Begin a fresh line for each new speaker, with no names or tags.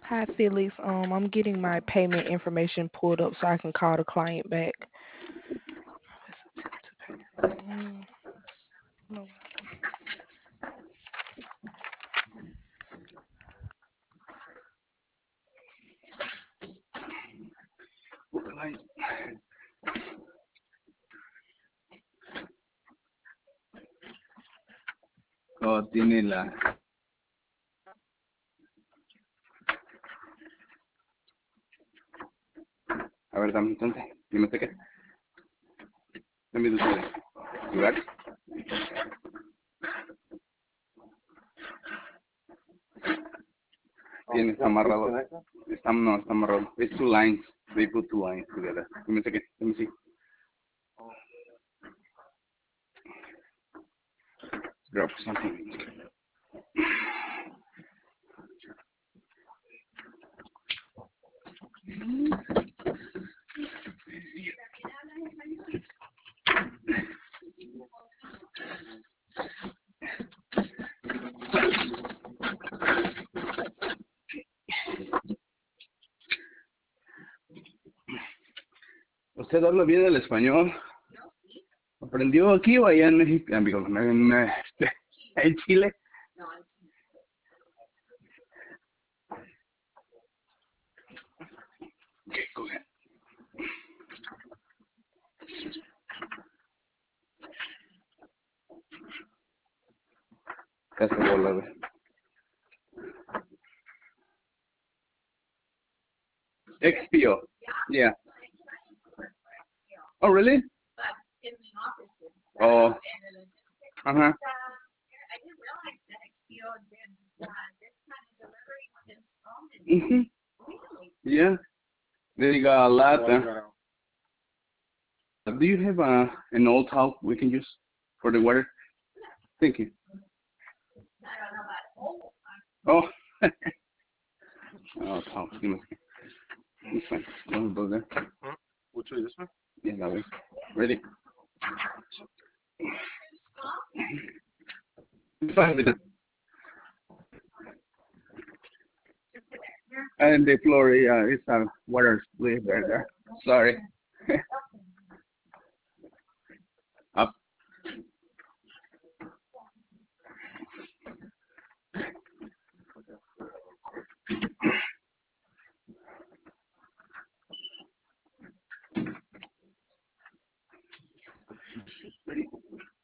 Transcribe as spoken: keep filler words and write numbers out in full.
Hi, Felix. Um, I'm getting my payment information pulled up so I can call the client back. What's attempt to pay? Mm, no.
Oh, tiene la. A ver, dame entonces. Dime usted qué. Dame usted. ¿Lugar? Tiene, está amarrado. Está, no, está amarrado. It's two lines. They put two lines together. Dime usted qué. Let me see. Drop something. ¿Usted habla bien el español? ¿Aprendió aquí o allá en México? Amigo, en, en, este, en Chile. Okay, go ahead. Esa bola, güey. X P O. Yeah. Oh, really? Oh. Uh-huh. Mm-hmm. Yeah. They got a lot. Uh, do you have uh, an old towel we can use for the water? Thank you. Oh. Oh, towel. Give me a second. This one. One of there.
Huh? Which way? This one?
Yeah, that way. Ready? Fine with it. And the floor, yeah, it's a water leak right there. Sorry. Up. Ready?